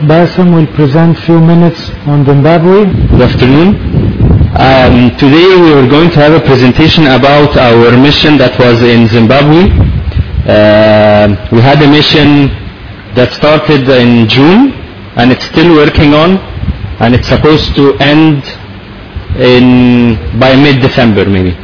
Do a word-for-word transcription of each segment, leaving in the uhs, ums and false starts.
Bassam will present few minutes on Zimbabwe. Good afternoon. Um, today we are going to have a presentation about our mission that was in Zimbabwe. Uh, we had a mission that started in June and it's still working on, and it's supposed to end in by mid-December maybe.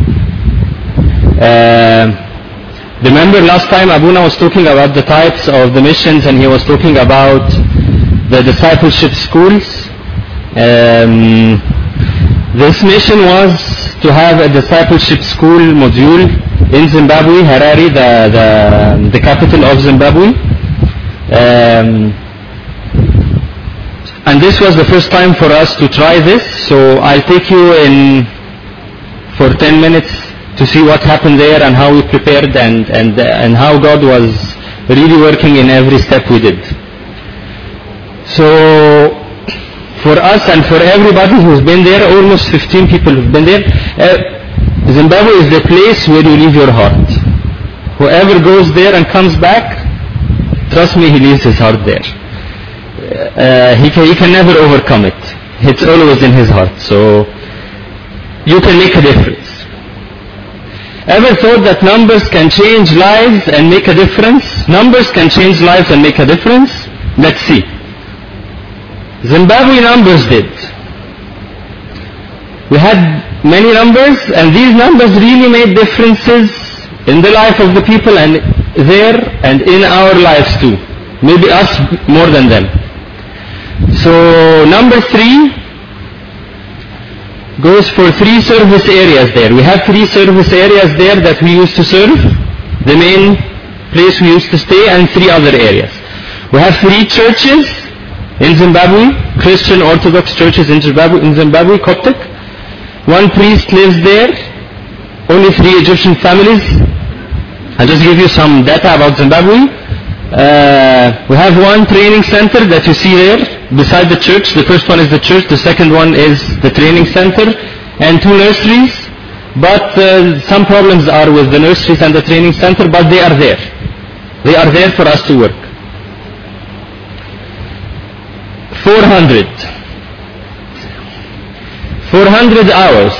Uh, remember last time Abuna was talking about the types of the missions, and he was talking about the discipleship schools. Um, this mission was to have a discipleship school module in Zimbabwe, Harare, the, the, the capital of Zimbabwe. Um, and this was the first time for us to try this, so I'll take you in for ten minutes to see what happened there and how we prepared and, and, and how God was really working in every step we did. So for us and for everybody who's been there, almost fifteen people who've been there, uh, Zimbabwe is the place where you leave your heart. Whoever goes there and comes back, trust me, he leaves his heart there. Uh, he, can, he can never overcome it. It's always in his heart. So you can make a difference. Ever thought that numbers can change lives and make a difference? Numbers can change lives and make a difference? Let's see. Zimbabwe numbers did. We had many numbers, and these numbers really made differences in the life of the people and there and in our lives too. Maybe us more than them. So number three goes for three service areas there. We have three service areas there that we used to serve, the main place we used to stay, and three other areas. We have three churches in Zimbabwe, Christian Orthodox churches in Zimbabwe, in Zimbabwe, Coptic. One priest lives there, only three Egyptian families. I'll just give you some data about Zimbabwe. Uh, we have one training center that you see there beside the church. The first one is the church, the second one is the training center, and two nurseries. But uh, some problems are with the nurseries and the training center, but they are there. They are there for us to work. four hundred. four hundred hours.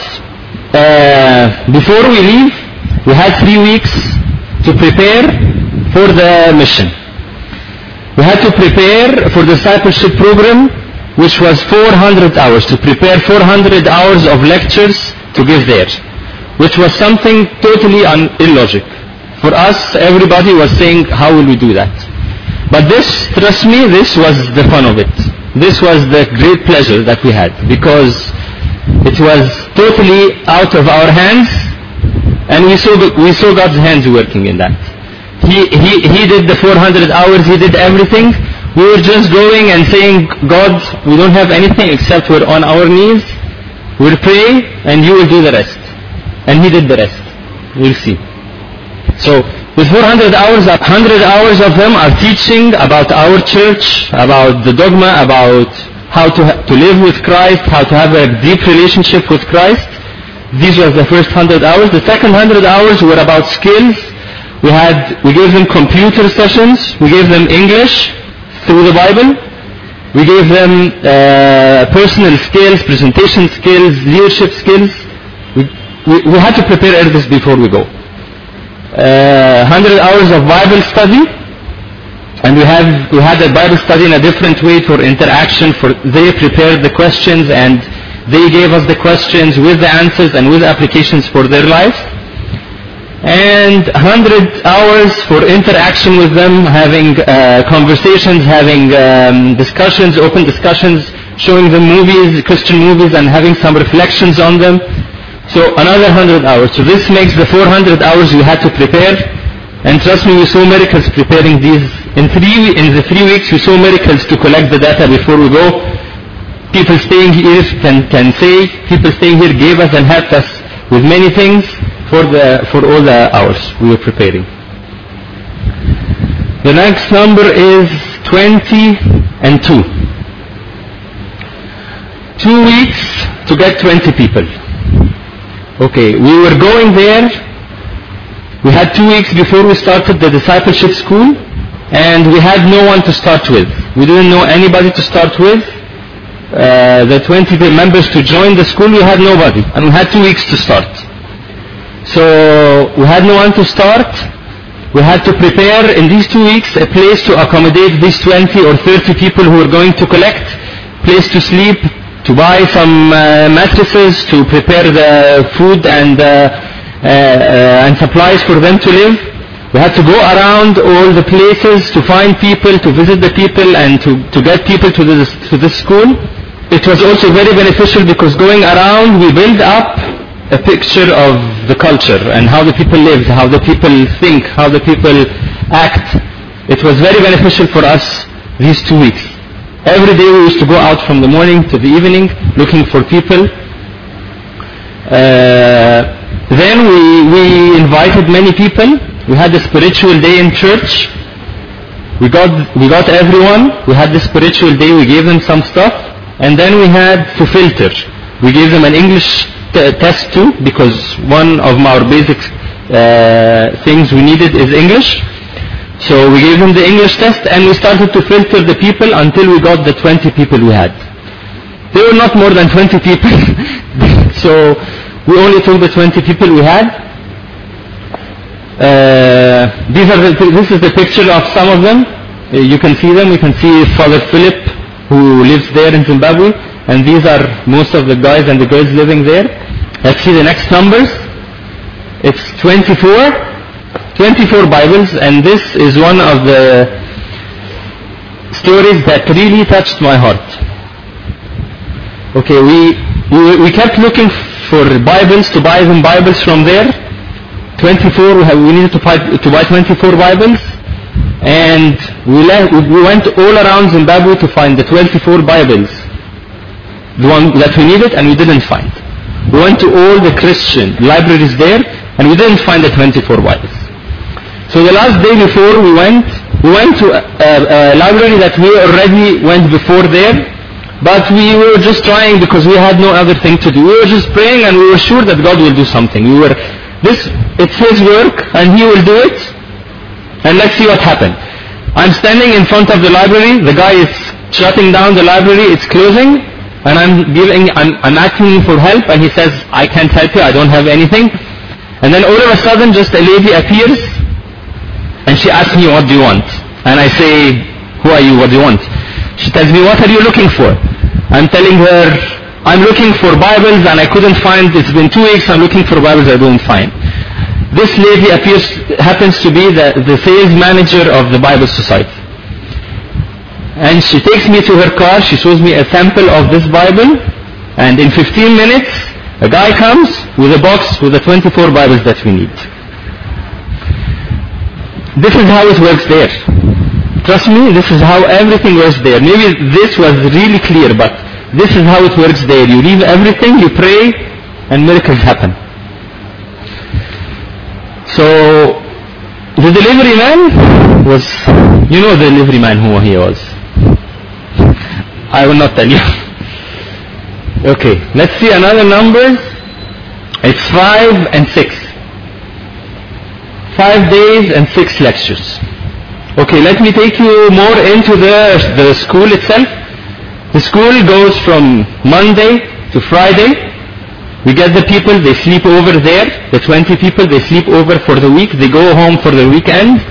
Uh, before we leave, we had three weeks to prepare for the mission. We had to prepare for the discipleship program, which was four hundred hours, to prepare four hundred hours of lectures to give there, which was something totally un- illogic. For us, everybody was saying, how will we do that? But this, trust me, this was the fun of it. This was the great pleasure that we had, because it was totally out of our hands, and we saw, the, we saw God's hands working in that. He, he, he did the four hundred hours, he did everything. We were just going and saying, God, we don't have anything except we're on our knees. We'll pray and you will do the rest. And he did the rest. We'll see. So, with four hundred hours, one hundred hours of them are teaching about our church, about the dogma, about how to, ha- to live with Christ, how to have a deep relationship with Christ. These were the first one hundred hours. The second one hundred hours were about skills. We had, we gave them computer sessions, we gave them English through the Bible, we gave them uh, personal skills, presentation skills, leadership skills. We, we, we had to prepare this before we go. Uh, one hundred hours of Bible study, and we have, we had a Bible study in a different way for interaction. For they prepared the questions and they gave us the questions with the answers and with applications for their life. And one hundred hours for interaction with them, having uh, conversations, having um, discussions, open discussions, showing them movies, Christian movies, and having some reflections on them. So another one hundred hours. So this makes the four hundred hours we had to prepare. And trust me, we saw miracles preparing these. In three in the three weeks, we saw miracles to collect the data before we go. People staying here can, can say, people staying here gave us and helped us with many things. For the for all the hours we were preparing. The next number is twenty and two. Two weeks to get twenty people. Okay, we were going there. We had two weeks before we started the discipleship school. and we had no one to start with. We didn't know anybody to start with. Uh, the twenty members to join the school, we had nobody, and we had two weeks to start. So we had no one to start. We had to prepare in these two weeks a place to accommodate these twenty or thirty people who were going to collect, place to sleep, to buy some uh, mattresses, to prepare the food and uh, uh, uh, and supplies for them to live. We had to go around all the places to find people, to visit the people, and to, to get people to this to this school. It was also very beneficial because going around we build up a picture of the culture and how the people live, how the people think, how the people act. It was very beneficial for us these two weeks. Every day we used to go out from the morning to the evening looking for people. Uh, then we, we invited many people. We had a spiritual day in church. We got, we got everyone. We had the spiritual day. We gave them some stuff. And then we had to filter. We gave them an English t- test too, because one of our basic uh, things we needed is English. So we gave them the English test, and we started to filter the people until we got the twenty people we had. There were not more than twenty people, so we only took the twenty people we had. Uh, these are the, this is the picture of some of them. Uh, you can see them. You can see Father Philip, who lives there in Zimbabwe, and these are most of the guys and the girls living there. Let's see the next numbers. It's twenty-four. twenty-four Bibles, and this is one of the stories that really touched my heart. Okay, we, we, we kept looking for Bibles, to buy them Bibles from there. twenty-four, we, have, we needed to buy, to buy twenty-four Bibles. And we, left, we went all around Zimbabwe to find the twenty-four Bibles, the one that we needed, and we didn't find. We went to all the Christian libraries there, and we didn't find the twenty-four Bibles. So the last day before we went, we went to a, a, a library that we already went before there, but we were just trying because we had no other thing to do. We were just praying, and we were sure that God will do something. We were, this, it's His work, and He will do it. And let's see what happened. I'm standing in front of the library. The guy is shutting down the library. It's closing. And I'm giving, I'm, I'm asking for help. And he says, I can't help you. I don't have anything. And then all of a sudden, just a lady appears. And she asks me, what do you want? And I say, who are you? What do you want? She tells me, what are you looking for? I'm telling her, I'm looking for Bibles and I couldn't find, it's been two weeks, I'm looking for Bibles I don't find. This lady appears, happens to be the, the sales manager of the Bible Society. And she takes me to her car, she shows me a sample of this Bible, and in fifteen minutes, a guy comes with a box with the twenty-four Bibles that we need. This is how it works there. Trust me, this is how everything works there. Maybe this was really clear, but this is how it works there. You leave everything, you pray, and miracles happen. So, the delivery man was, you know the delivery man who he was. I will not tell you. Okay, let's see another numbers. It's five and six. Five days and six lectures. Okay, let me take you more into the, the school itself. The school goes from Monday to Friday. We get the people, they sleep over there. The twenty people, they sleep over for the week. They go home for the weekend.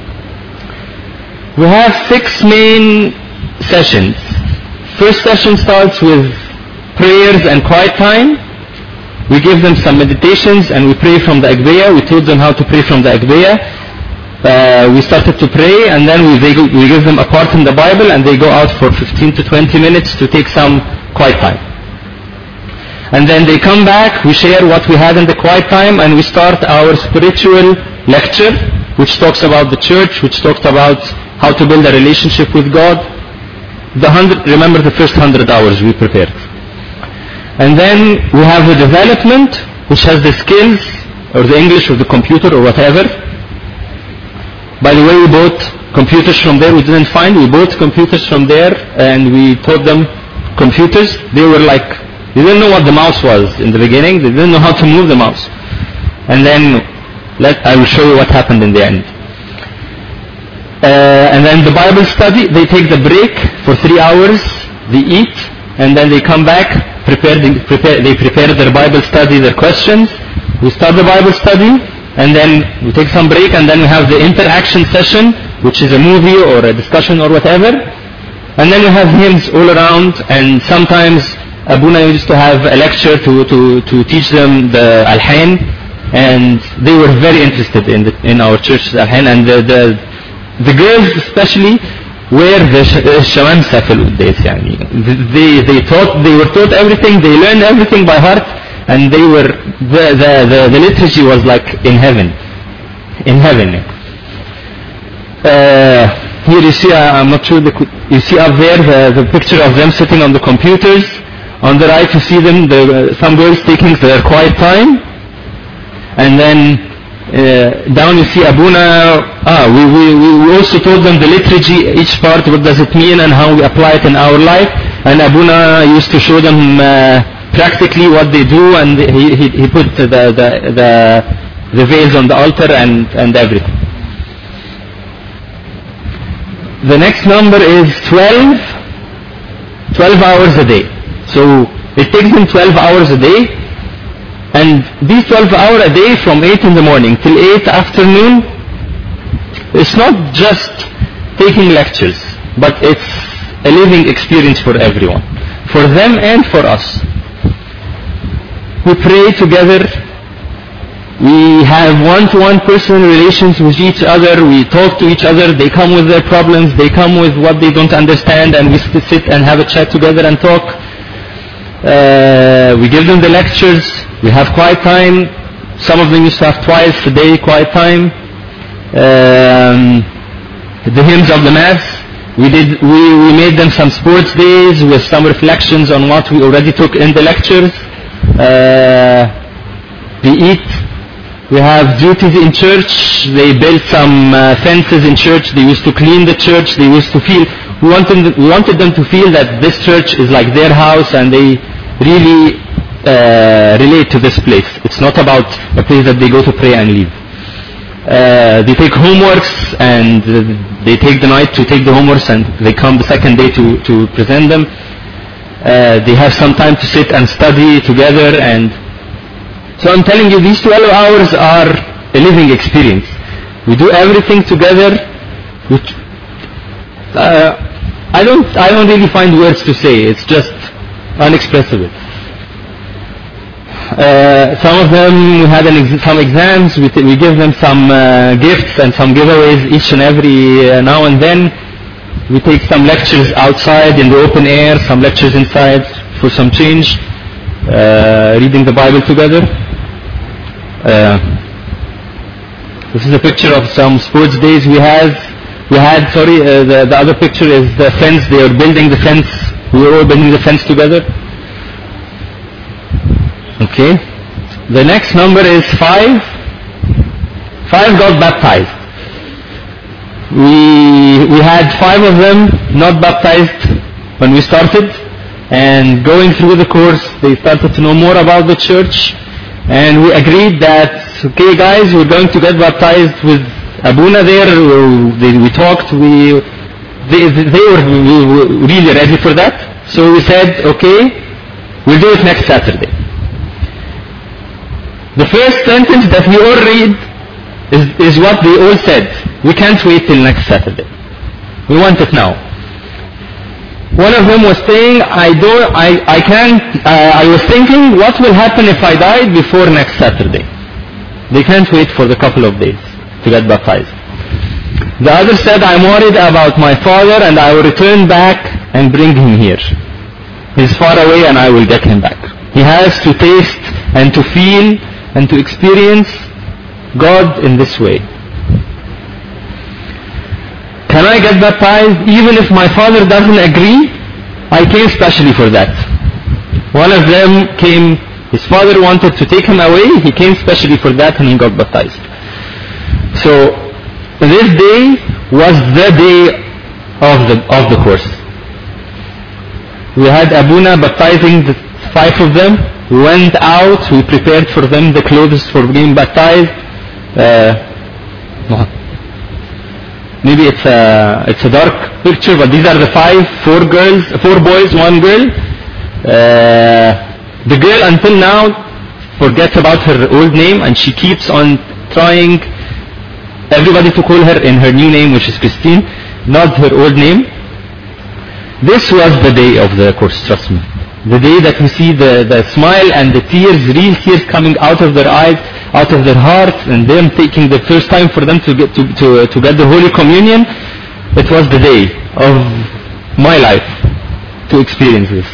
We have six main sessions. First session starts with prayers and quiet time. We give them some meditations and we pray from the Agbeya. We taught them how to pray from the Agbeya. Uh, we started to pray, and then we, they, we give them a part in the Bible, and they go out for fifteen to twenty minutes to take some quiet time. And then they come back, we share what we had in the quiet time, and we start our spiritual lecture, which talks about the church, which talks about how to build a relationship with God. The hundred, remember the first hundred hours we prepared. And then we have the development, which has the skills, or the English, or the computer, or whatever. By the way, we bought computers from there. We didn't find. We bought computers from there, and we taught them computers. They were like, they didn't know what the mouse was in the beginning. They didn't know how to move the mouse. And then, let, I will show you what happened in the end. Uh, and then the Bible study, they take the break for three hours, they eat, and then they come back, prepare, the, prepare they prepare their Bible study, their questions. We start the Bible study, and then we take some break, and then we have the interaction session, which is a movie or a discussion or whatever. And then we have hymns all around, and sometimes Abuna used to have a lecture to, to, to teach them the Al-Hain, and they were very interested in, the, in our church Al-Hain, and the, the, the girls especially were the Shamamsa fil Uddays. They, they, taught, they were taught everything, they learned everything by heart, and they were, the, the, the, the liturgy was like in heaven, in heaven. Uh, here you see, uh, I'm not sure, the, you see up there the, the picture of them sitting on the computers. On the right you see them, the, some girls taking their quiet time. And then uh, down you see Abuna, ah, we, we, we also told them the liturgy, each part, what does it mean and how we apply it in our life. And Abuna used to show them uh, practically what they do, and he, he, he put the, the, the, the veils on the altar and, and everything. The next number is twelve, twelve hours a day. So it takes them twelve hours a day, and these twelve hours a day from eight in the morning till eight afternoon, it's not just taking lectures, but it's a living experience for everyone, for them and for us. We pray together, we have one-to-one personal relations with each other, we talk to each other, they come with their problems, they come with what they don't understand, and we sit and have a chat together and talk. Uh, we give them the lectures, we have quiet time. Some of them used to have twice a day quiet time. Um, the hymns of the Mass, we did. We, we made them some sports days with some reflections on what we already took in the lectures. Uh, they eat. We have duties in church. They built some uh, fences in church. They used to clean the church. They used to feel. We wanted, we wanted them to feel that this church is like their house, and they really uh, relate to this place. It's not about a place that they go to pray and leave. Uh, they take homeworks, and uh, they take the night to take the homeworks, and they come the second day to, to present them. Uh, they have some time to sit and study together, and so I'm telling you, these twelve hours are a living experience. We do everything together. Which, uh, I don't, I don't really find words to say. It's just unexpressible. Uh, some of them, we had an ex- some exams. We, t- we give them some uh, gifts and some giveaways each and every uh, now and then. We take some lectures outside in the open air, some lectures inside for some change. Uh, reading the Bible together. Uh, this is a picture of some sports days we had. We had, sorry, uh, the, the other picture is the fence. They were building the fence. We were all building the fence together. Okay. The next number is five. Five got baptized. We we had five of them not baptized when we started, and going through the course, they started to know more about the church, and we agreed that, okay guys, we're going to get baptized with Abuna there. We, we talked, we they, they were really ready for that, so we said, okay, we'll do it next Saturday. The first sentence that we all read is, is what they all said. We can't wait till next Saturday. We want it now. One of them was saying, I don't, I, I can't, uh, I was thinking, what will happen if I died before next Saturday? They can't wait for the couple of days to get baptized. The other said, I'm worried about my father, and I will return back and bring him here. He's far away and I will get him back. He has to taste and to feel and to experience God in this way. Can I get baptized even if my father doesn't agree? I came specially for that. One of them came, his father wanted to take him away, he came specially for that and he got baptized. So this day was the day of the of the course. We had Abuna baptizing the five of them. We went out, we prepared for them the clothes for being baptized. Uh, maybe it's a, it's a dark picture, but these are the five, four girls, four boys, one girl. Uh, the girl until now forgets about her old name, and she keeps on trying everybody to call her in her new name, which is Christine, not her old name. This was the day of the course, trust me. The day that we see the, the smile and the tears, real tears coming out of their eyes, out of their hearts, and them taking the first time for them to get to, to, uh, to get the Holy Communion. It was the day of my life to experience this.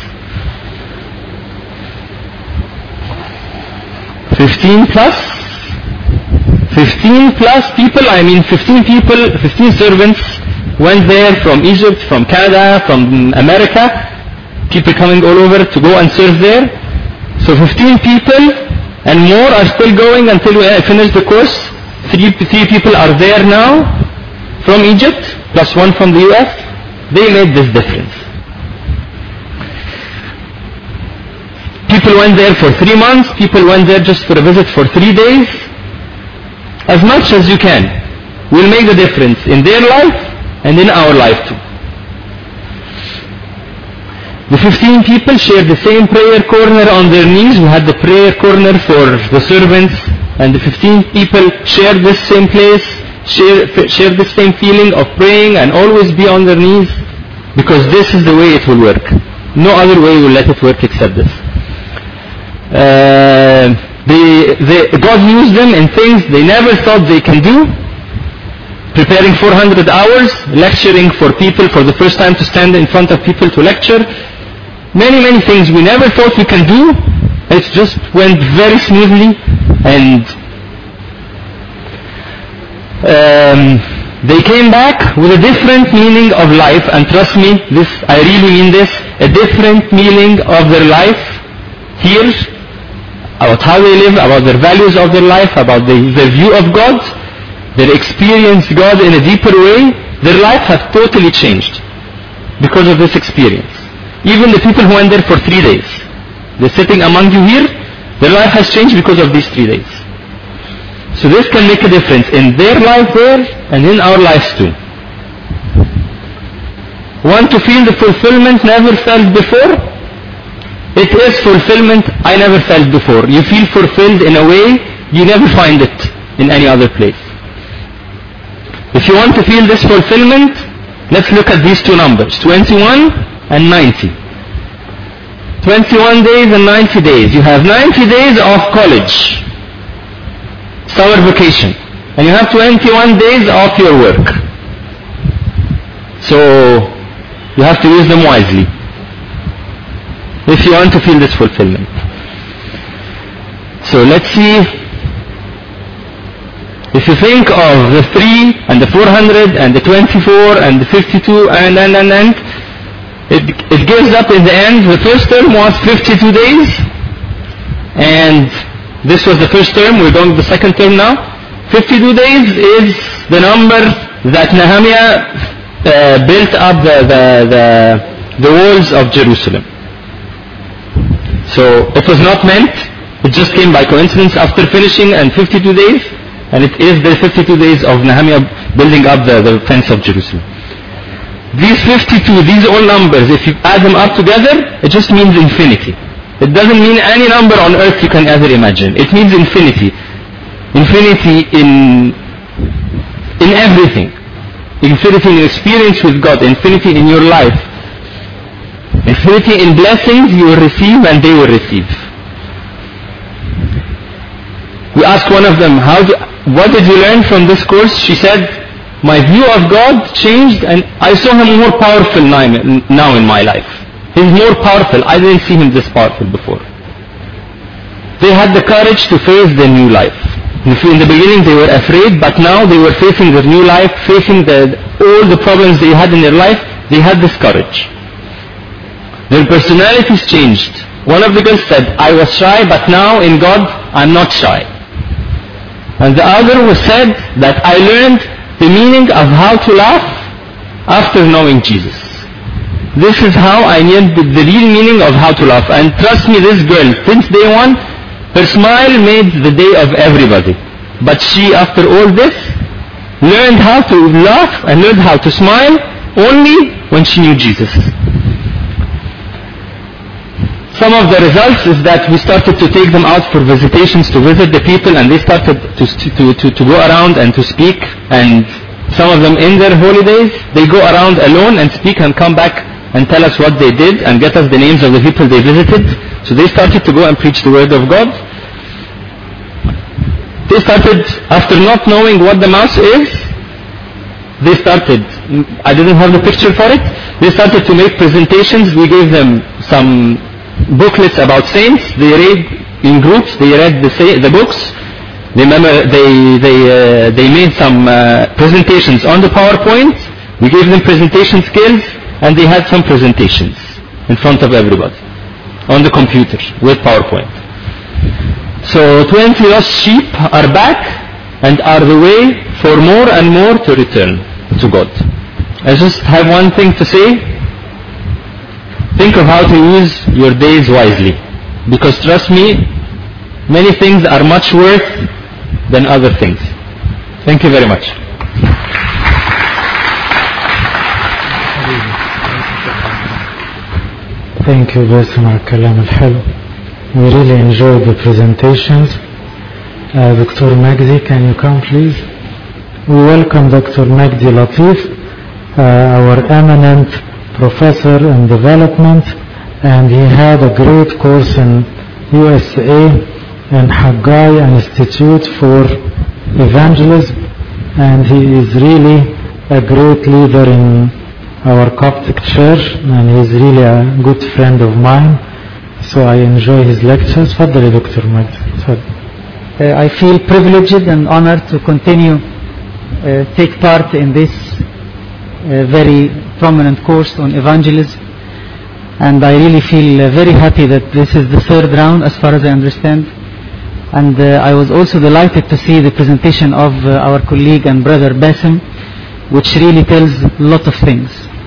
fifteen plus, fifteen plus people, I mean fifteen people, fifteen servants went there from Egypt, from Canada, from America. People coming all over to go and serve there. So fifteen people and more are still going until we finish the course. Three, three people are there now from Egypt, plus one from the U S. They made this difference. People went there for three months. People went there just for a visit for three days. As much as you can will make the difference in their life and in our life too. The fifteen people shared the same prayer corner on their knees. We had the prayer corner for the servants, and the fifteen people shared this same place, share, share the same feeling of praying and always be on their knees, because this is the way it will work. No other way will let it work except this. Uh, they, they, God used them in things they never thought they can do. Preparing four hundred hours, lecturing for people for the first time, to stand in front of people to lecture. Many, many things we never thought we can do. It just went very smoothly, and um, they came back with a different meaning of life. And trust me, this, I really mean this, a different meaning of their life here, about how they live, about their values of their life, about the, their view of God. They experienced God in a deeper way. Their life has totally changed because of this experience. Even the people who went there for three days, they're sitting among you here, their life has changed because of these three days. So this can make a difference in their life there and in our lives too. Want to feel the fulfillment never felt before? It is fulfillment I never felt before. You feel fulfilled in a way you never find it in any other place. If you want to feel this fulfillment, let's look at these two numbers, twenty-one and ninety. twenty-one days and ninety days. You have ninety days of college, summer vacation, and you have twenty-one days of your work. So you have to use them wisely if you want to feel this fulfillment. So let's see. If you think of the three and the four hundred and the twenty-four and the fifty-two and and and and, it, it gives up in the end. The first term was fifty-two days, and this was the first term. We're going to the second term now. fifty-two days is the number that Nehemiah uh, built up the, the, the, the walls of Jerusalem. So it was not meant, it just came by coincidence after finishing and fifty-two days. And it is the fifty-two days of Nehemiah building up the, the fence of Jerusalem. These fifty-two, these all numbers, if you add them up together, it just means infinity. It doesn't mean any number on earth you can ever imagine. It means infinity. Infinity in, in everything. Infinity in your experience with God. Infinity in your life. Infinity in blessings you will receive and they will receive. We asked one of them, how do, what did you learn from this course? She said, my view of God changed and I saw him more powerful now in my life. He's more powerful. I didn't see him this powerful before. They had the courage to face their new life. In the beginning they were afraid, but now they were facing their new life, facing the, all the problems they had in their life. They had this courage. Their personalities changed. One of the girls said, I was shy, but now in God I'm not shy. And the other was said that I learned the meaning of how to laugh after knowing Jesus. This is how I knew the, the real meaning of how to laugh. And trust me, this girl, since day one, her smile made the day of everybody. But she, after all this, learned how to laugh and learned how to smile only when she knew Jesus. Some of the results is that we started to take them out for visitations to visit the people, and they started to, to, to, to go around and to speak, and some of them in their holidays, they go around alone and speak and come back and tell us what they did and get us the names of the people they visited. So they started to go and preach the word of God. They started, after not knowing what the mouse is, they started, I didn't have the picture for it, they started to make presentations. We gave them some booklets about saints. They read in groups, they read the, say, the books. They, memor- they, they, uh, they made some uh, presentations on the PowerPoint. We gave them presentation skills, and they had some presentations in front of everybody on the computer with PowerPoint. So twenty lost sheep are back and are the way for more and more to return to God. I just have one thing to say. Think of how to use your days wisely, because trust me, many things are much worse than other things. Thank you very much. Thank you باسم على الكلام الحلو. We really enjoyed the presentations. Uh, Doctor Magdi, can you come please? We welcome Doctor Magdi Latif, uh, our eminent professor in development, and he had a great course in U S A in Haggai Institute for Evangelism, and he is really a great leader in our Coptic church, and he is really a good friend of mine, so I enjoy his lectures. تفضل يا دكتور مجدي. تفضل. Uh, I feel privileged and honored to continue uh, take part in this uh, very prominent course on evangelism, and I really feel uh, very happy that this is the third round as far as I understand, and uh, I was also delighted to see the presentation of uh, our colleague and brother Basim, which really tells a lot of things.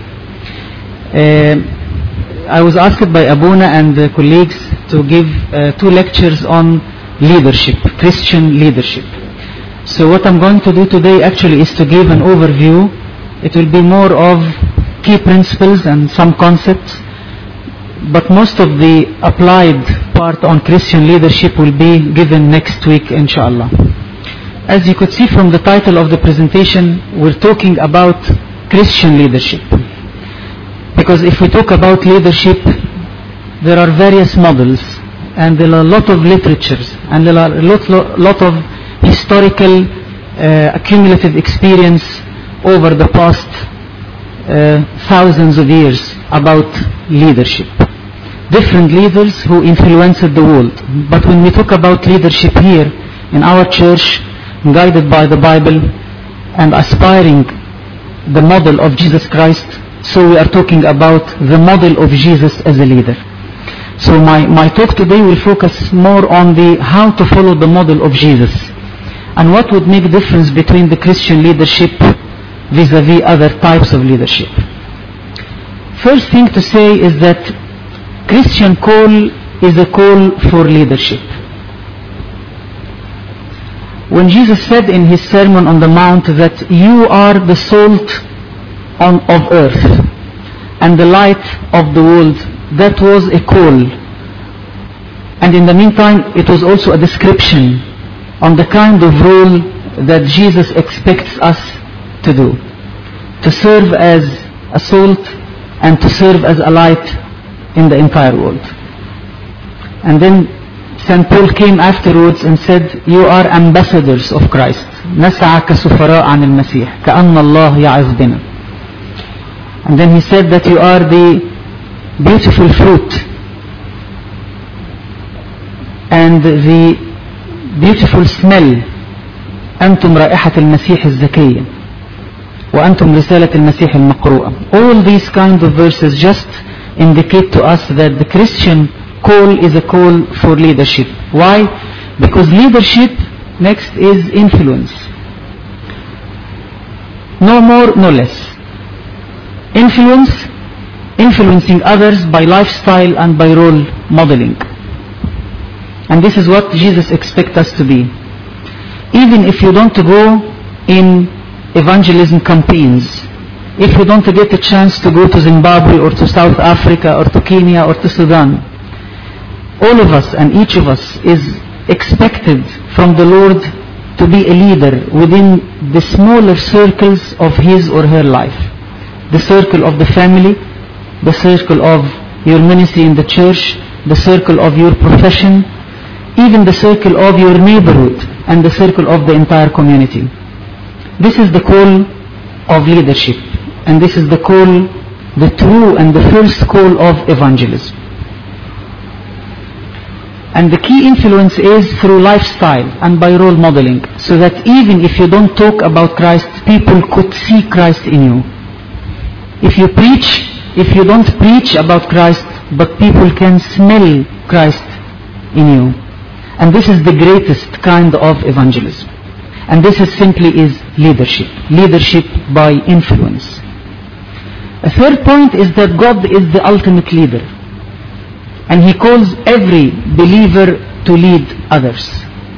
Uh, I was asked by Abuna and the colleagues to give uh, two lectures on leadership, Christian leadership. So what I'm going to do today actually is to give an overview. It will be more of key principles and some concepts, but most of the applied part on Christian leadership will be given next week, inshallah. As you could see from the title of the presentation, we're talking about Christian leadership. Because if we talk about leadership, there are various models, and there are a lot of literatures, and there are a lot, lot of historical uh, accumulative experience over the past uh, thousands of years about leadership. Different leaders who influenced the world. But when we talk about leadership here in our church, guided by the Bible and aspiring the model of Jesus Christ, so we are talking about the model of Jesus as a leader. So my, my talk today will focus more on the how to follow the model of Jesus and what would make difference between the Christian leadership vis-a-vis other types of leadership. First thing to say is that Christian call is a call for leadership. When Jesus said in his Sermon on the Mount that you are the salt on, of earth and the light of the world, that was a call. And in the meantime, it was also a description on the kind of role that Jesus expects us to do. To serve as a salt and to serve as a light in the entire world. And then Saint Paul came afterwards and said, you are ambassadors of Christ. نسعى كسفراء عن المسيح كأن الله يعظ بنا. And then he said that you are the beautiful fruit and the beautiful smell. أنتم رائحة المسيح الزكية وأنتم رسالة المسيح المقروءة. All these kind of verses just indicate to us that the Christian call is a call for leadership. Why? Because leadership next is influence. No more, no less. Influence, influencing others by lifestyle and by role modeling. And this is what Jesus expects us to be. Even if you don't go in evangelism campaigns, if we don't get a chance to go to Zimbabwe or to South Africa or to Kenya or to Sudan, all of us and each of us is expected from the Lord to be a leader within the smaller circles of his or her life. The circle of the family, the circle of your ministry in the church, the circle of your profession, even the circle of your neighborhood and the circle of the entire community. This is the call of leadership, and this is the call, the true and the first call of evangelism. And the key influence is through lifestyle and by role modeling, so that even if you don't talk about Christ, people could see Christ in you. If you preach, if you don't preach about Christ, but people can smell Christ in you. And this is the greatest kind of evangelism. And this is simply is leadership. Leadership by influence. A third point is that God is the ultimate leader. And he calls every believer to lead others.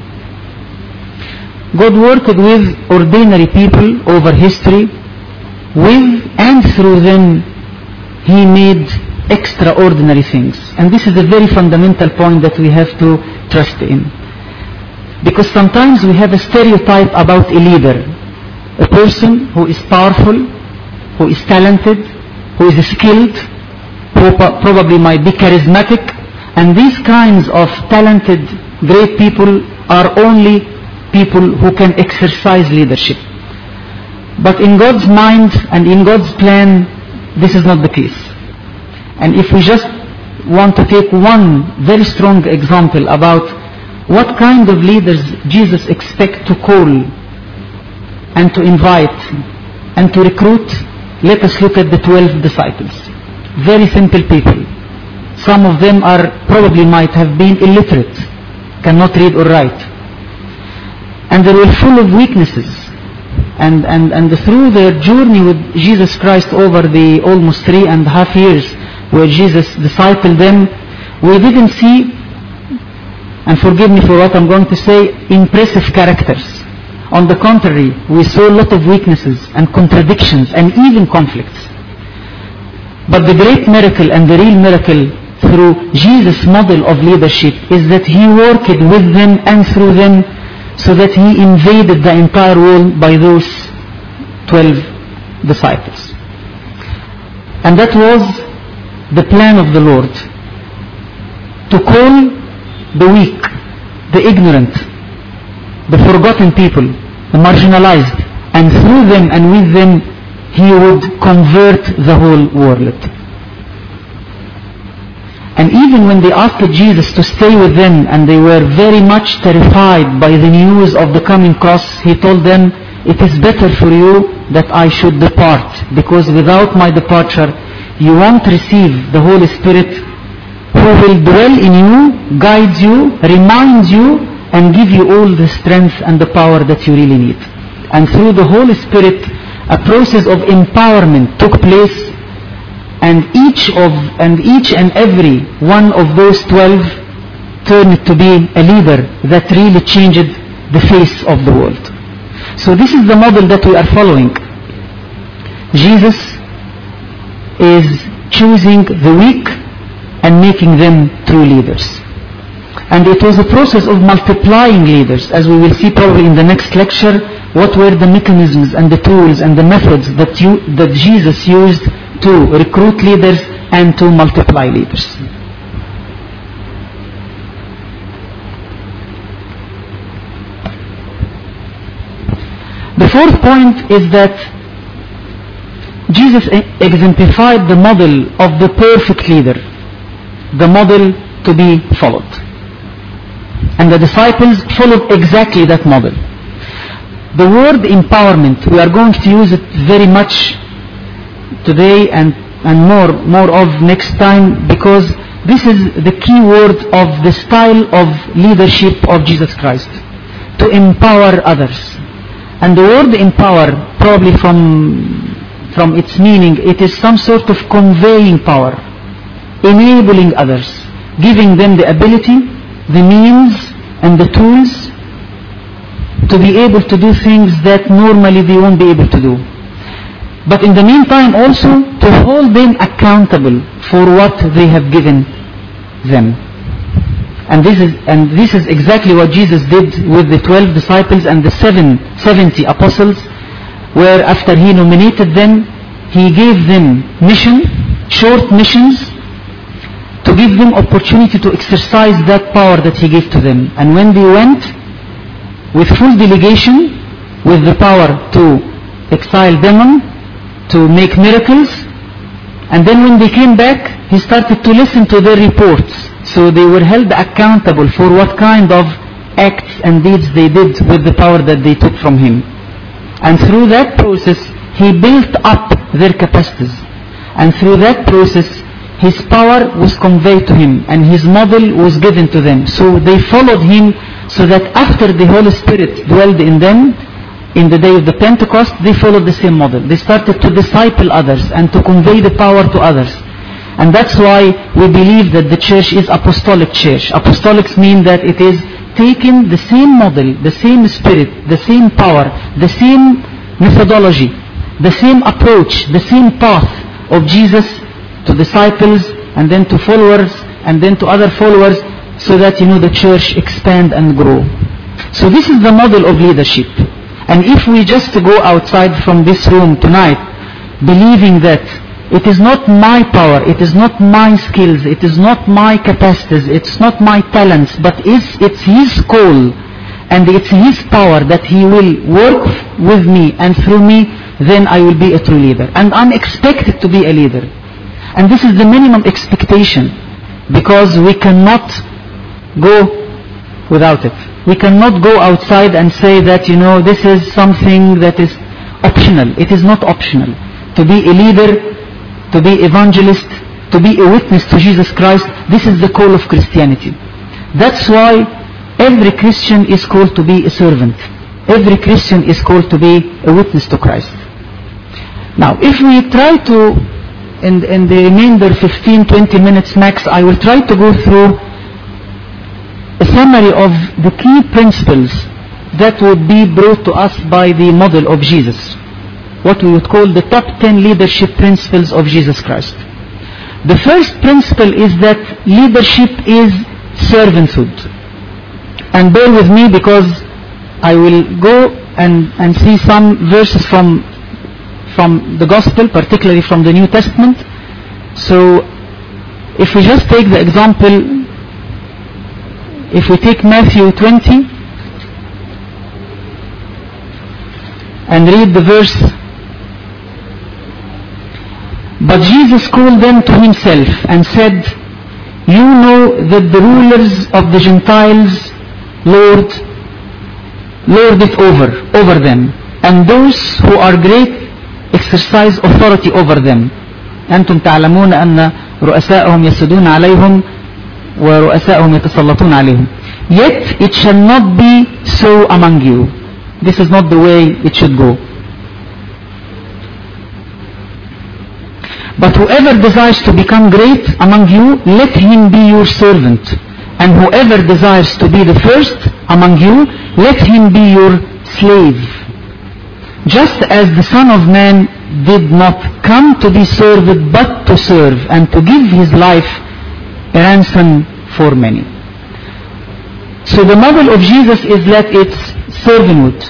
God worked with ordinary people over history. With and through them, he made extraordinary things. And this is a very fundamental point that we have to trust in. Because sometimes we have a stereotype about a leader. A person who is powerful, who is talented, who is skilled, who probably might be charismatic. And these kinds of talented, great people are only people who can exercise leadership. But in God's mind and in God's plan, this is not the case. And if we just want to take one very strong example about what kind of leaders Jesus expects to call and to invite and to recruit, let us look at the twelve disciples. Very simple people. Some of them are probably might have been illiterate, cannot read or write. And they were full of weaknesses. And, and, and through their journey with Jesus Christ over the almost three and a half years where Jesus discipled them, we didn't see, and forgive me for what I'm going to say, impressive characters. On the contrary, we saw a lot of weaknesses and contradictions and even conflicts. But the great miracle and the real miracle through Jesus' model of leadership is that he worked with them and through them, so that he invaded the entire world by those twelve disciples. And that was the plan of the Lord, to call the weak, the ignorant, the forgotten people, the marginalized, and through them and with them he would convert the whole world. And even when they asked Jesus to stay with them and they were very much terrified by the news of the coming cross, he told them, it is better for you that I should depart, because without my departure you won't receive the Holy Spirit, who will dwell in you, guide you, remind you, and give you all the strength and the power that you really need. And through the Holy Spirit, a process of empowerment took place. And each of and each and every one of those twelve turned to be a leader that really changed the face of the world. So this is the model that we are following. Jesus is choosing the weak and making them true leaders. And it was a process of multiplying leaders, as we will see probably in the next lecture, what were the mechanisms and the tools and the methods that you that Jesus used to recruit leaders and to multiply leaders. The fourth point is that Jesus exemplified the model of the perfect leader, the model to be followed. And the disciples followed exactly that model. The word empowerment, we are going to use it very much today and, and more, more of next time, because this is the key word of the style of leadership of Jesus Christ, to empower others. And the word empower, probably from, from its meaning, it is some sort of conveying power, enabling others, giving them the ability, the means and the tools to be able to do things that normally they won't be able to do. But in the meantime also to hold them accountable for what they have given them. And this is and this is exactly what Jesus did with the twelve disciples and the seven, seventy apostles, where after he nominated them, he gave them mission, short missions, to give them opportunity to exercise that power that he gave to them. And when they went with full delegation, with the power to exile demon, to make miracles, and then when they came back, he started to listen to their reports. So they were held accountable for what kind of acts and deeds they did with the power that they took from him. And through that process, he built up their capacities. And through that process, his power was conveyed to him and his model was given to them. So they followed him, so that after the Holy Spirit dwelled in them, in the day of the Pentecost, they followed the same model. They started to disciple others and to convey the power to others. And that's why we believe that the church is apostolic church. Apostolics mean that it is taking the same model, the same spirit, the same power, the same methodology, the same approach, the same path of Jesus to disciples and then to followers and then to other followers, so that, you know, the church expand and grow. So this is the model of leadership. And if we just go outside from this room tonight believing that it is not my power, it is not my skills, it is not my capacities, it's not my talents, but it's, it's his call and it's his power that he will work with me and through me, then I will be a true leader. And I'm expected to be a leader. And this is the minimum expectation, because we cannot go without it. We cannot go outside and say that, you know, this is something that is optional. It is not optional. To be a leader, to be evangelist, to be a witness to Jesus Christ, this is the call of Christianity. That's why every Christian is called to be a servant. Every Christian is called to be a witness to Christ. Now, if we try to, in, in the remainder fifteen to twenty minutes max, I will try to go through a summary of the key principles that would be brought to us by the model of Jesus. What we would call the top ten leadership principles of Jesus Christ. The first principle is that leadership is servanthood. And bear with me, because I will go and, and see some verses from, from the Gospel, particularly from the New Testament. So if we just take the example, if we take Matthew twenty and read the verse, but Jesus called them to himself and said, you know that the rulers of the Gentiles lord, lord it over, over them, and those who are great exercise authority over them. أنتم تعلمون أن رؤساءهم يسدون عليهم ورؤساءهم يتسلطون عليهم. Yet it shall not be so among you. This is not the way it should go. But whoever desires to become great among you, let him be your servant. And whoever desires to be the first among you, let him be your slave. Just as the Son of Man did not come to be served, but to serve, and to give his life a ransom for many. So the model of Jesus is that it's servanthood.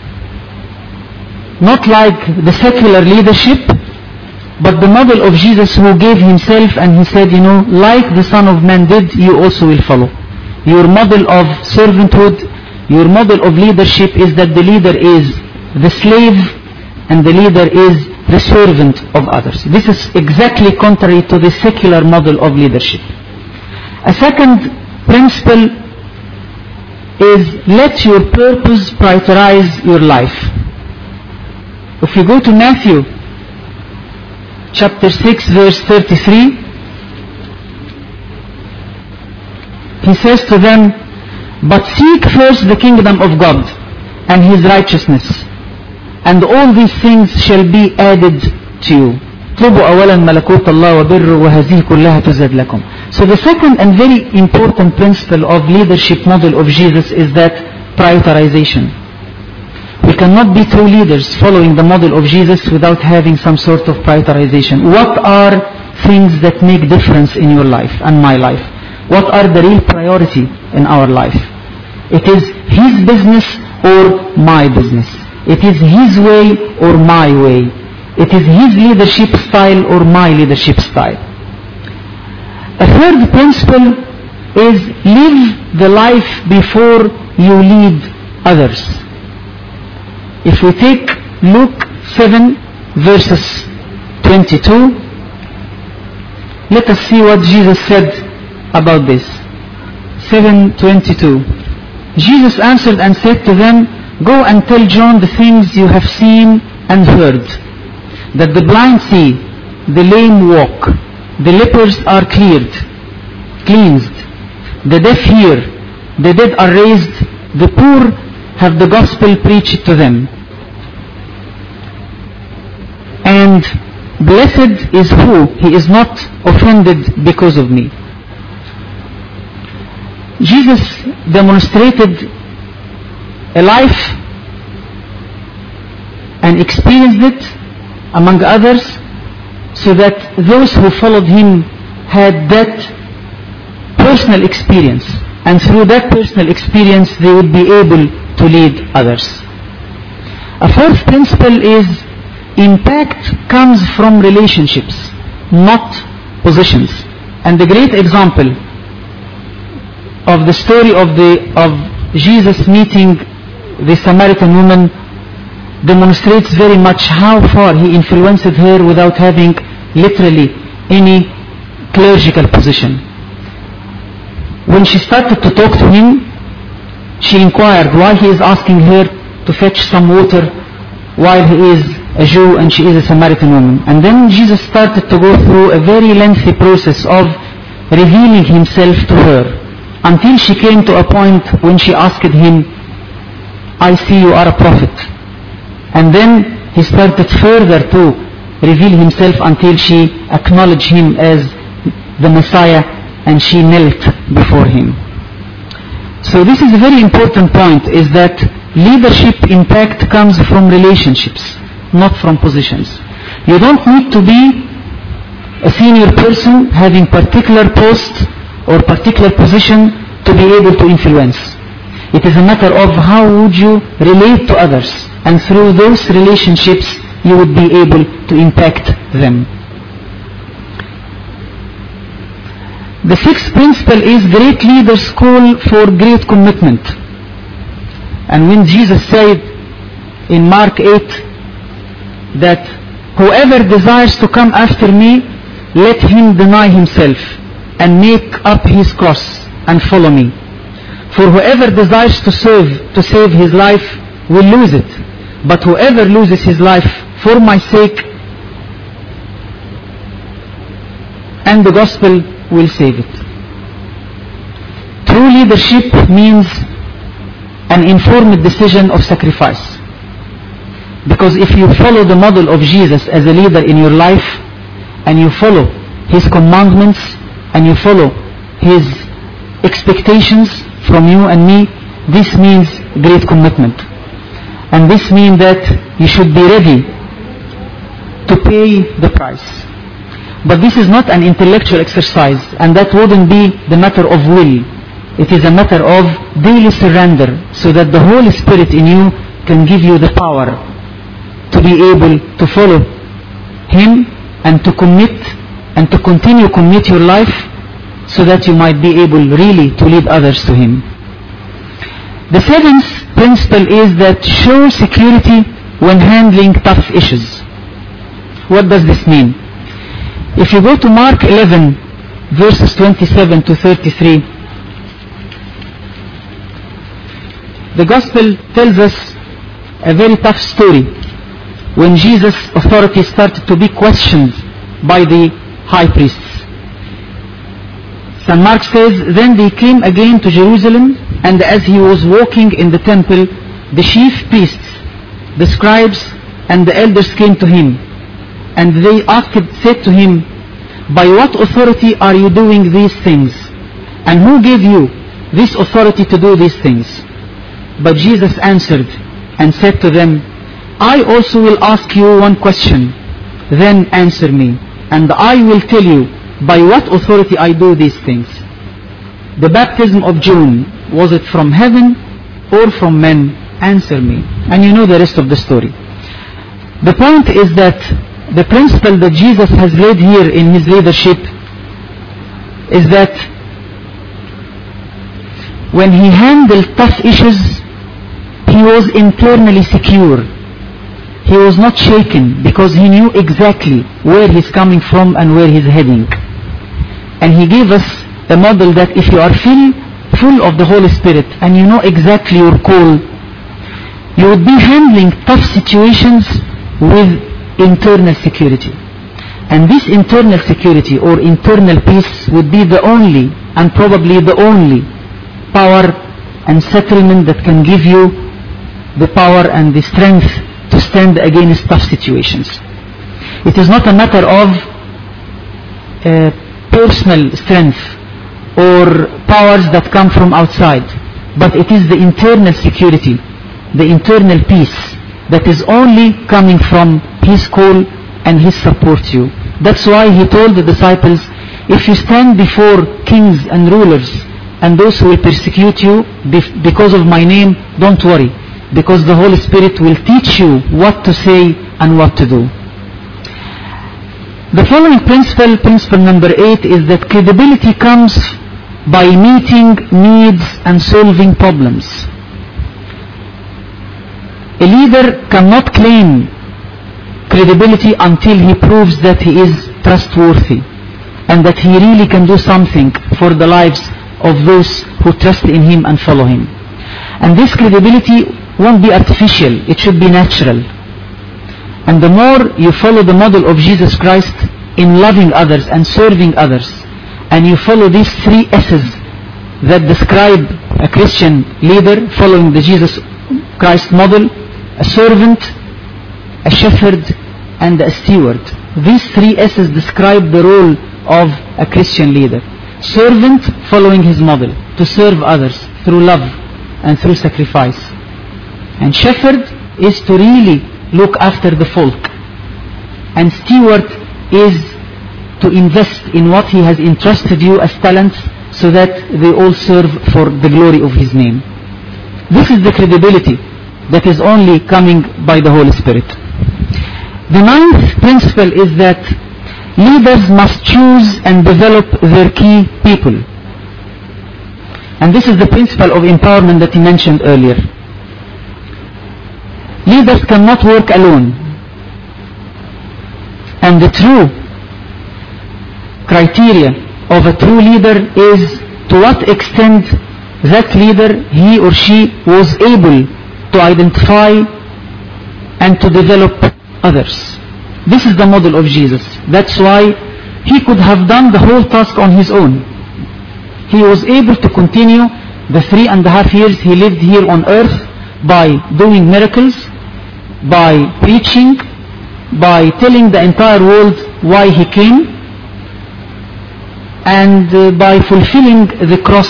Not like the secular leadership, but the model of Jesus, who gave himself and he said, you know, like the Son of Man did, you also will follow. Your model of servanthood, your model of leadership is that the leader is the slave and the leader is the servant of others. This is exactly contrary to the secular model of leadership. A second principle is, let your purpose prioritize your life. If you go to Matthew chapter six verse thirty-three, he says to them, but seek first the kingdom of God and his righteousness, and all these things shall be added to you. اطلبوا أولا ملكوت الله وبره وهذه كلها تزاد لكم. So the second and very important principle of leadership model of Jesus is that prioritization. We cannot be true leaders following the model of Jesus without having some sort of prioritization. What are things that make difference in your life and my life? What are the real priority in our life? It is his business or my business. It is his way or my way. It is his leadership style or my leadership style. A third principle is live the life before you lead others. If we take Luke seven verses twenty-two, let us see what Jesus said about this. seven twenty-two. Jesus answered and said to them, "Go and tell John the things you have seen and heard, that the blind see, the lame walk, the lepers are cleared, cleansed, the deaf hear, the dead are raised, the poor have the gospel preached to them. And blessed is who he is not offended because of me." Jesus demonstrated a life and experienced it among others so that those who followed him had that personal experience, and through that personal experience they would be able to lead others. A fourth principle is impact comes from relationships, not positions. And the great example of the story of the of Jesus meeting the Samaritan woman demonstrates very much how far he influenced her without having literally any clerical position. When she started to talk to him, she inquired why he is asking her to fetch some water while he is a Jew and she is a Samaritan woman. And then Jesus started to go through a very lengthy process of revealing himself to her, until she came to a point when she asked him, "I see you are a prophet." And then he started further to reveal himself until she acknowledged him as the Messiah, and she knelt before him. So this is a very important point, is that leadership impact comes from relationships, not from positions. You don't need to be a senior person having particular post or particular position to be able to influence. It is a matter of how would you relate to others, and through those relationships you would be able to impact them. The sixth principle is great leaders call for great commitment. And when Jesus said in Mark eight that whoever desires to come after me, let him deny himself and make up his cross and follow me. For whoever desires to serve, to save his life will lose it. But whoever loses his life for my sake and the gospel will save it. True leadership means an informed decision of sacrifice. Because if you follow the model of Jesus as a leader in your life, and you follow his commandments, and you follow his expectations from you and me, this means great commitment. And this means that you should be ready to pay the price. But this is not an intellectual exercise, and that wouldn't be the matter of will. It is a matter of daily surrender, so that the Holy Spirit in you can give you the power to be able to follow him and to commit and to continue commit your life, so that you might be able really to lead others to him. The seventh principle is that show security when handling tough issues. What does this mean? If you go to Mark eleven verses twenty-seven to thirty-three, the gospel tells us a very tough story when Jesus' authority started to be questioned by the high priests. Saint Mark says, "Then they came again to Jerusalem, and as he was walking in the temple, the chief priests, the scribes, and the elders came to him. And they asked, said to him, 'By what authority are you doing these things? And who gave you this authority to do these things?' But Jesus answered, and said to them, I also will ask you one question, then answer me, and I will tell you by what authority I do these things. The baptism of John, was it from heaven or from men? Answer me. And you know the rest of the story. The point is that the principle that Jesus has laid here in his leadership is that when he handled tough issues, he was internally secure. He was not shaken because he knew exactly where he's coming from and where he's heading. And he gave us a model that if you are full, full of the Holy Spirit and you know exactly your call, you would be handling tough situations with internal security. And this internal security or internal peace would be the only and probably the only power and settlement that can give you the power and the strength to stand against tough situations. It is not a matter of uh, personal strength or powers that come from outside, but it is the internal security, the internal peace that is only coming from his call and his support to you. That's why he told the disciples, if you stand before kings and rulers and those who will persecute you because of my name, don't worry, because the Holy Spirit will teach you what to say and what to do. The following principle, principle number eight, is that credibility comes by meeting needs and solving problems. A leader cannot claim credibility until he proves that he is trustworthy and that he really can do something for the lives of those who trust in him and follow him. And this credibility won't be artificial, it should be natural. And the more you follow the model of Jesus Christ in loving others and serving others, and you follow these three S's that describe a Christian leader following the Jesus Christ model: a servant, a shepherd, and a steward. These three S's describe the role of a Christian leader. Servant, following his model, to serve others through love and through sacrifice. And shepherd is to really look after the folk. And steward is to invest in what he has entrusted you as talents so that they all serve for the glory of his name. This is the credibility that is only coming by the Holy Spirit. The ninth principle is that leaders must choose and develop their key people. And this is the principle of empowerment that he mentioned earlier. Leaders cannot work alone. And the true criteria of a true leader is to what extent that leader, he or she, was able to identify and to develop others. This is the model of Jesus. That's why he could have done the whole task on his own. He was able to continue the three and a half years he lived here on earth by doing miracles, by preaching, by telling the entire world why he came, and uh, by fulfilling the cross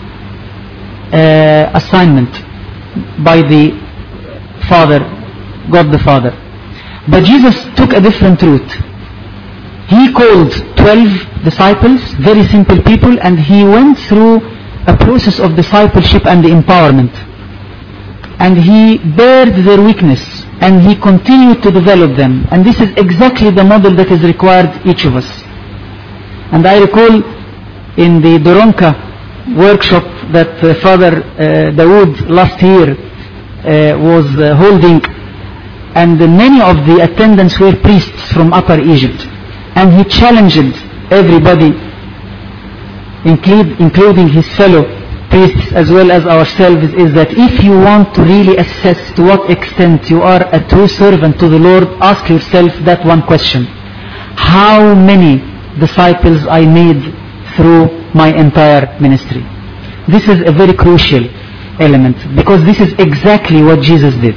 uh, assignment by the Father, God the Father. But Jesus took a different route. He called twelve disciples, very simple people, and he went through a process of discipleship and empowerment. And he bared their weakness, and he continued to develop them. And this is exactly the model that is required each of us. And I recall in the Doronka workshop that uh, Father uh, Dawood last year uh, was uh, holding, and uh, many of the attendants were priests from Upper Egypt. And he challenged everybody, include, including his fellow priests as well as ourselves, is that if you want to really assess to what extent you are a true servant to the Lord, ask yourself that one question: how many disciples I made through my entire ministry? This is a very crucial element, because this is exactly what Jesus did.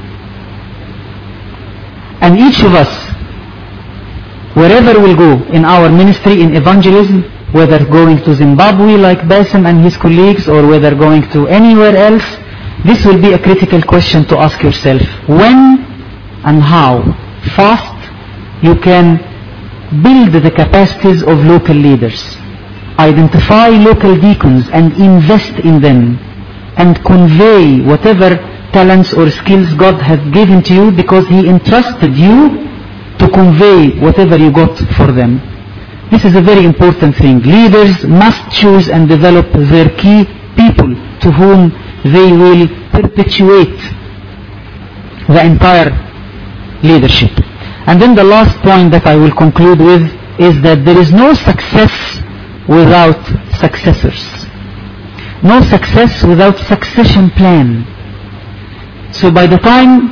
And each of us, wherever we'll go in our ministry, in evangelism, whether going to Zimbabwe like Basim and his colleagues, or whether going to anywhere else, This will be a critical question to ask yourself. When and how fast you can build the capacities of local leaders, identify local deacons and invest in them, and convey whatever talents or skills God has given to you, because He entrusted you to convey whatever you got for them. This is a very important thing. Leaders must choose and develop their key people to whom they will perpetuate the entire leadership. And then the last point that I will conclude with is that there is no success without successors. No success without succession plan. So by the time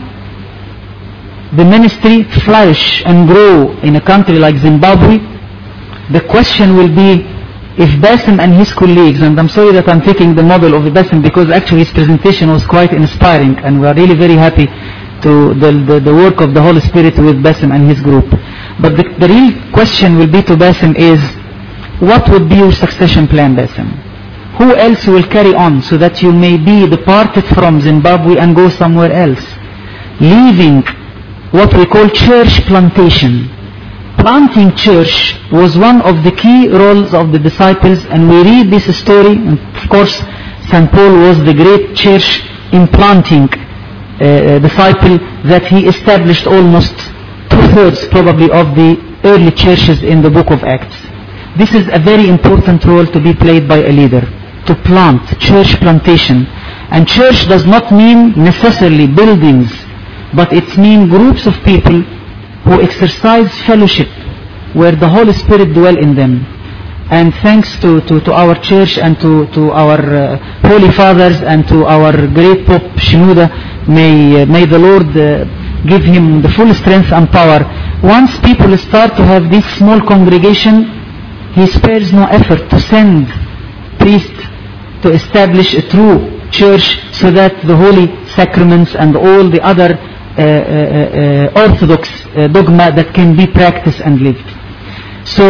the ministry flourish and grow in a country like Zimbabwe, the question will be if Bassem and his colleagues, and I'm sorry that I'm taking the model of Bassem because actually his presentation was quite inspiring, and we are really very happy to the, the, the work of the Holy Spirit with Bassem and his group. But the, the real question will be to Bassem is, what would be your succession plan, Bassem? Who else will carry on so that you may be departed from Zimbabwe and go somewhere else, leaving what we call church plantation? Planting church was one of the key roles of the disciples, and we read this story, and of course Saint Paul was the great church implanting uh, disciple that he established almost two-thirds probably of the early churches in the book of Acts. This is a very important role to be played by a leader, to plant, church plantation. And church does not mean necessarily buildings, but it means groups of people who exercise fellowship, where the Holy Spirit dwell in them. And thanks to, to, to our church and to, to our uh, Holy Fathers and to our great Pope Shenouda, may, uh, may the Lord uh, give him the full strength and power. Once people start to have this small congregation, he spares no effort to send priests to establish a true church, so that the holy sacraments and all the other Uh, uh, uh, orthodox uh, dogma that can be practiced and lived. So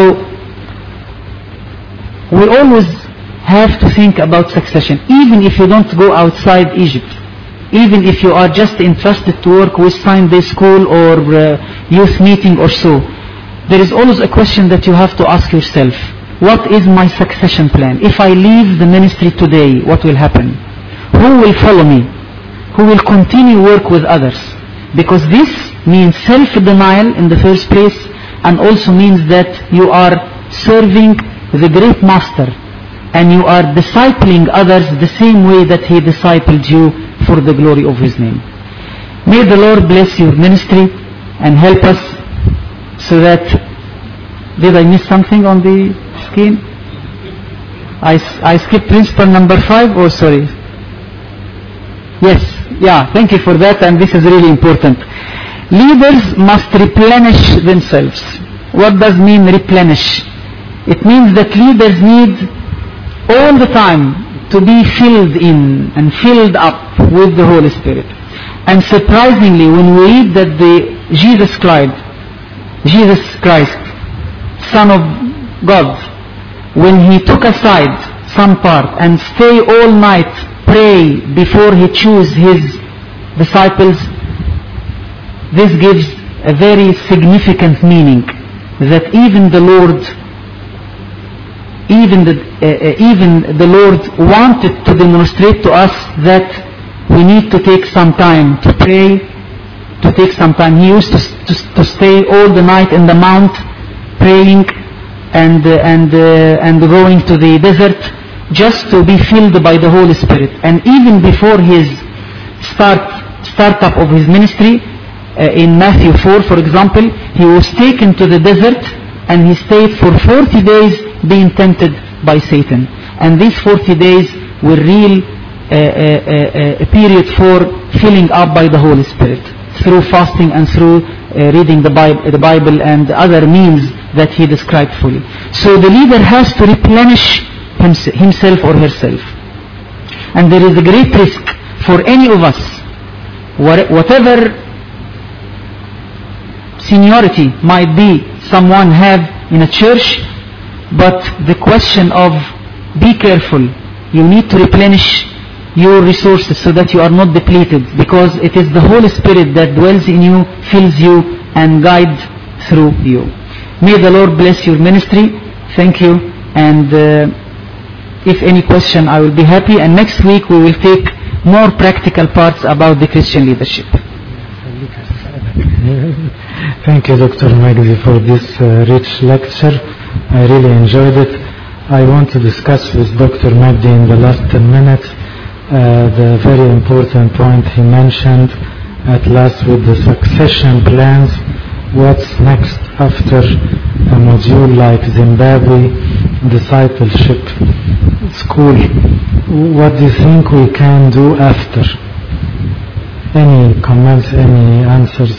we always have to think about succession, even if you don't go outside Egypt, even if you are just entrusted to work with Sunday school or uh, youth meeting or so. There is always a question that you have to ask yourself: what is my succession plan? If I leave the ministry today, what will happen? Who will follow me? Who will continue work with others? Because this means self-denial in the first place, and also means that you are serving the great master, and you are discipling others the same way that he discipled you for the glory of his name. May the Lord bless your ministry and help us so that... Did I miss something on the screen? I, I skipped principle number five, or sorry? Yes. Yeah, thank you for that, and this is really important. Leaders must replenish themselves. What does mean replenish? It means that leaders need all the time to be filled in and filled up with the Holy Spirit. And surprisingly, when we read that the Jesus Christ, Jesus Christ, Son of God, when he took aside some part and stay all night pray before he choose his disciples, this gives a very significant meaning, that even the Lord even the uh, even the Lord wanted to demonstrate to us that we need to take some time to pray, to take some time. He used to, to, to stay all the night in the mount praying and uh, and uh, and going to the desert, just to be filled by the Holy Spirit. And even before his start startup of his ministry, uh, in Matthew four, for example, he was taken to the desert and he stayed for forty days being tempted by Satan. And these forty days were real uh, uh, uh, a period for filling up by the Holy Spirit through fasting and through uh, reading the Bible, the Bible and other means that he described fully. So the leader has to replenish himself or herself. And there is a great risk for any of us, whatever seniority might be someone have in a church, but the question of be careful, you need to replenish your resources so that you are not depleted, because it is the Holy Spirit that dwells in you, fills you, and guides through you. May the Lord bless your ministry. Thank you. And uh, if any question, I will be happy. And next week we will take more practical parts about the Christian leadership. Thank you, Doctor Magdi, for this uh, rich lecture. I really enjoyed it. I want to discuss with Doctor Magdi in the last ten minutes uh, the very important point he mentioned at last with the succession plans. What's next after a module like Zimbabwe discipleship school? What do you think we can do after? Any comments, any answers?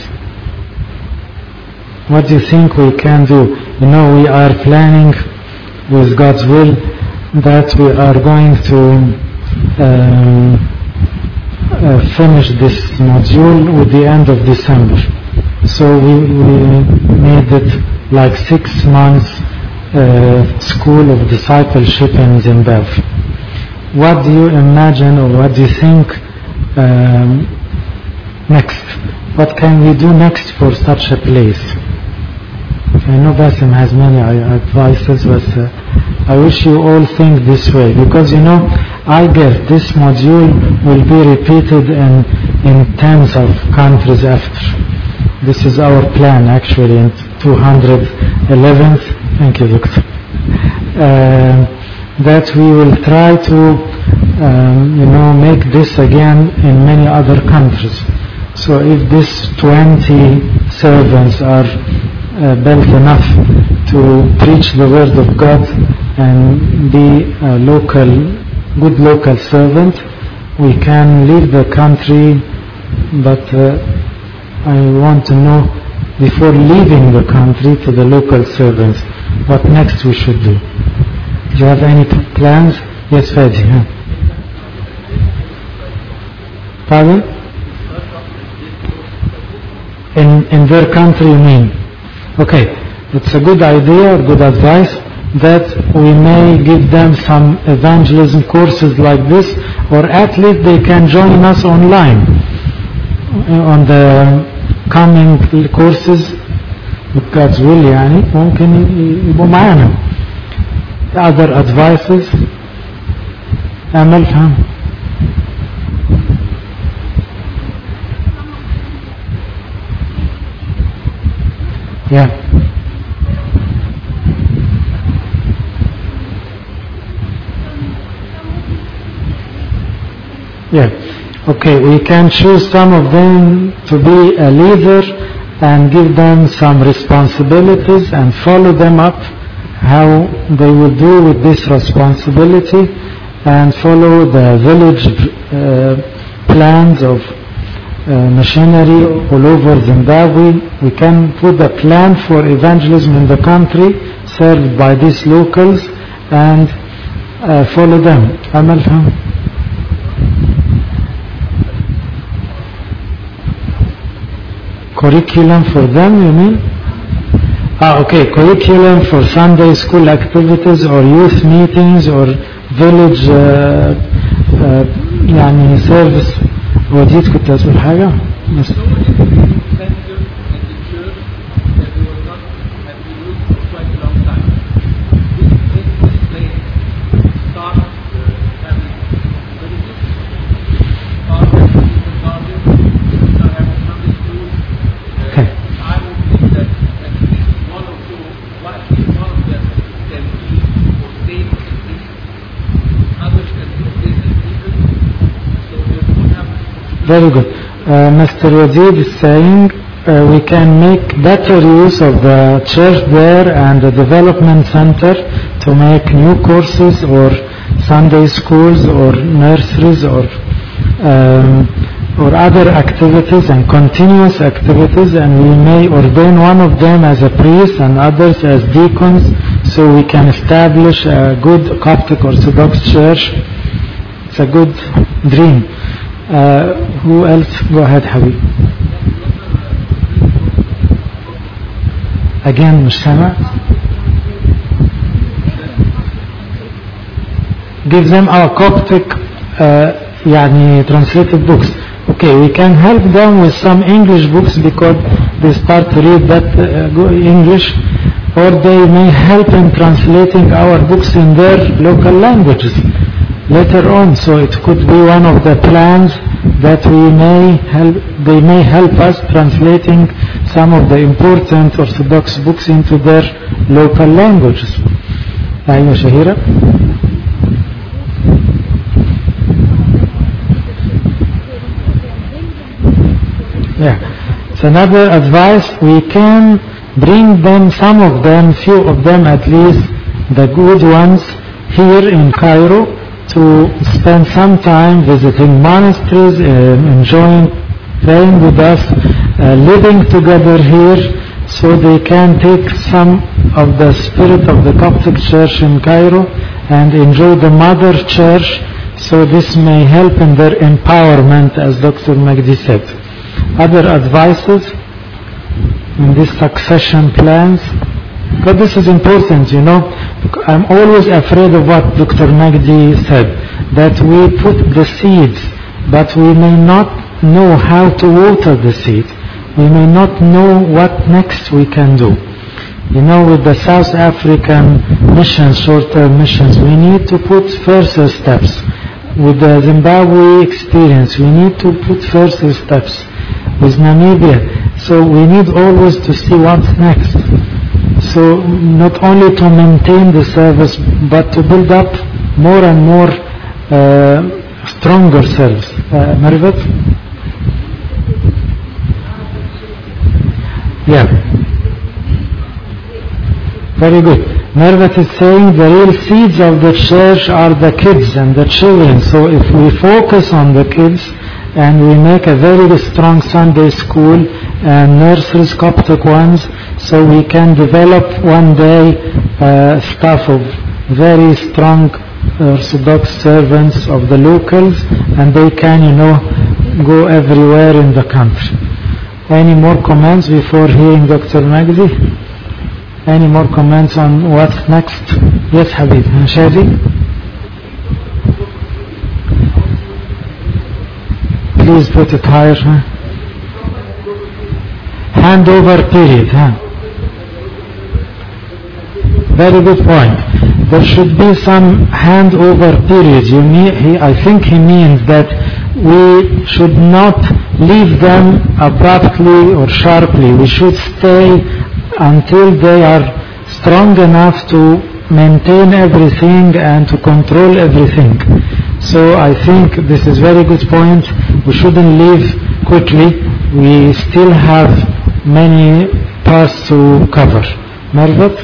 What do you think we can do? You know, we are planning with God's will that we are going to um, uh, finish this module with the end of December. So we, we made it like six months uh, school of discipleship in Zimbabwe. What do you imagine, or what do you think um, next? What can we do next for such a place? I know Basim has many advices, but uh, I wish you all think this way, because you know, I guess this module will be repeated in, in tens of countries after. This is our plan actually in two hundred eleventh, thank you Doctor, uh, that we will try to um, you know, make this again in many other countries. So if these twenty servants are uh, built enough to preach the word of God and be a local, good local servant, we can leave the country, but uh, I want to know before leaving the country to the local servants what next we should do. Do you have any p- plans? Yes, Fadi. Huh? Pardon? In, in their country, you mean? Okay, it's a good idea or good advice that we may give them some evangelism courses like this, or at least they can join us online on the coming courses with God's will. يعني ممكن يبقوا معانا. Other advices? أمل فهم. Yeah. Yeah. Okay, we can choose some of them to be a leader and give them some responsibilities and follow them up how they will do with this responsibility, and follow the village uh, plans of uh, machinery all over Zimbabwe. We can put a plan for evangelism in the country served by these locals and uh, follow them. Amal faham? Curriculum for them, you mean? Ah, okay, curriculum for Sunday school activities or youth meetings or village uh, uh, يعني service. وديت كنت أسأل حاجة؟ بس. Very good. Uh, Mister Wazid is saying uh, we can make better use of the church there and the development center to make new courses or Sunday schools or nurseries or um, or other activities and continuous activities, and we may ordain one of them as a priest and others as deacons, so we can establish a good Coptic Orthodox church. It's a good dream. Uh, who else? Go ahead, Habib. Again, مش سامع. Give them our Coptic uh, يعني translated books. Okay, we can help them with some English books because they start to read that uh, English, or they may help in translating our books in their local languages later on. So it could be one of the plans that we may help, they may help us translating some of the important Orthodox books into their local languages. أيوة شهيرة. Yeah, it's another advice. We can bring them, some of them, few of them at least, the good ones, here in Cairo to spend some time visiting monasteries, uh, enjoying, praying with us, uh, living together here, so they can take some of the spirit of the Coptic Church in Cairo and enjoy the mother church. So this may help in their empowerment, as Doctor Magdi said. Other advices in these succession plans, but this is important, you know. I'm always afraid of what Doctor Magdi said, that we put the seeds, but we may not know how to water the seed. We may not know what next we can do. You know, with the South African missions, short-term missions, we need to put first steps. With the Zimbabwe experience, we need to put first steps. With Namibia, so we need always to see what's next. So not only to maintain the service, but to build up more and more uh, stronger selves. Uh, Marvet? Yeah. Very good. Marvet is saying the real seeds of the church are the kids and the children. So if we focus on the kids, and we make a very strong Sunday school and nurseries, Coptic ones, so we can develop one day uh, staff of very strong Orthodox servants of the locals, and they can, you know, go everywhere in the country. Any more comments before hearing Doctor Magdi? Any more comments on what's next? Yes, Habib. Shadi? Please put it higher. Huh? Handover period. Huh? Very good point. There should be some handover period. You mean, he, I think he means that we should not leave them abruptly or sharply. We should stay until they are strong enough to maintain everything and to control everything. So I think this is very good point. We shouldn't leave quickly. We still have many paths to cover. Marvet?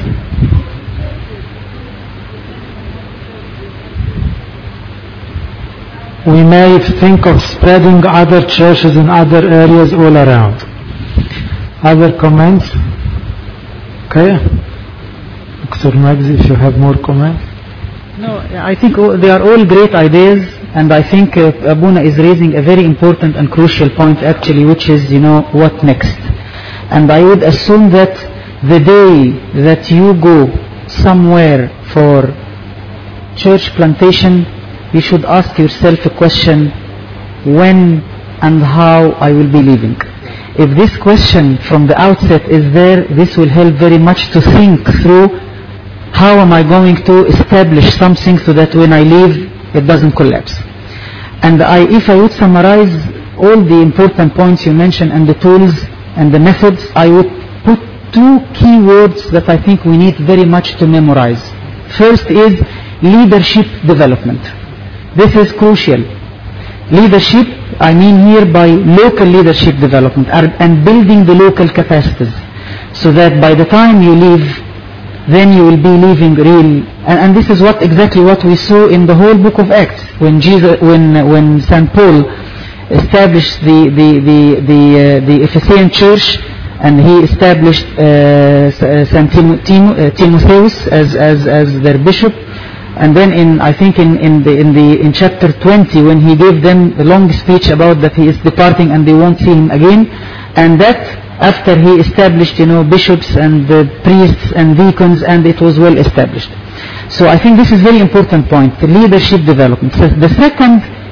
We may think of spreading other churches in other areas all around. Other comments? Okay. Doctor Magdi, if you have more comments. No, I think they are all great ideas, and I think uh, Abuna is raising a very important and crucial point actually, which is, you know, what next. And I would assume that the day that you go somewhere for church plantation, you should ask yourself a question, when and how I will be leaving. If this question from the outset is there, this will help very much to think through how am I going to establish something so that when I leave, it doesn't collapse. And I, if I would summarize all the important points you mentioned and the tools and the methods, I would put two key words that I think we need very much to memorize. First is leadership development. This is crucial. Leadership, I mean here by local leadership development and building the local capacities, so that by the time you leave, then you will be living real. And, and this is what exactly what we saw in the whole book of Acts, when Jesus, when when Saint Paul established the the the the, uh, the Ephesian church, and he established uh, Saint Tim, Tim, uh, Timotheus as as as their bishop. And then in, I think in, in the in the in chapter twenty, when he gave them a long speech about that he is departing and they won't see him again, and that after he established, you know, bishops and uh, priests and deacons, and it was well established. So I think this is very important point, the leadership development. So the second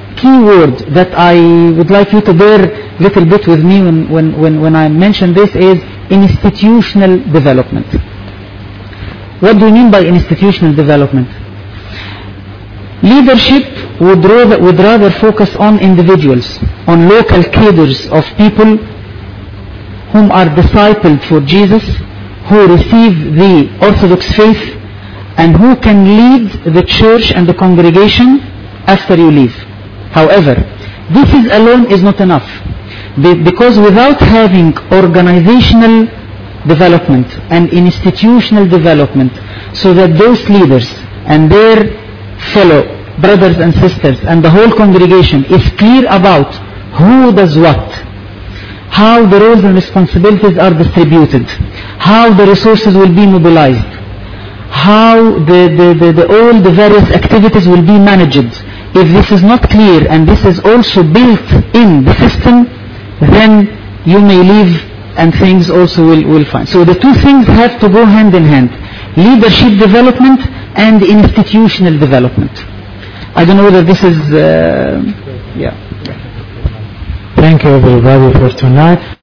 key word that I would like you to bear a little bit with me when, when, when, when I mention this is institutional development. What do you mean by institutional development? Leadership would rather, would rather focus on individuals, on local cadres of people whom are discipled for Jesus, who receive the Orthodox faith, and who can lead the church and the congregation after you leave. However, this is alone is not enough, because without having organizational development and institutional development, so that those leaders and their fellow brothers and sisters and the whole congregation is clear about who does what, how the roles and responsibilities are distributed, how the resources will be mobilized, how the, the, the, the, all the various activities will be managed. If this is not clear and this is also built in the system, then you may leave and things also will, will find. So the two things have to go hand in hand. Leadership development and institutional development. I don't know whether this is, uh, yeah. Thank you everybody for tonight.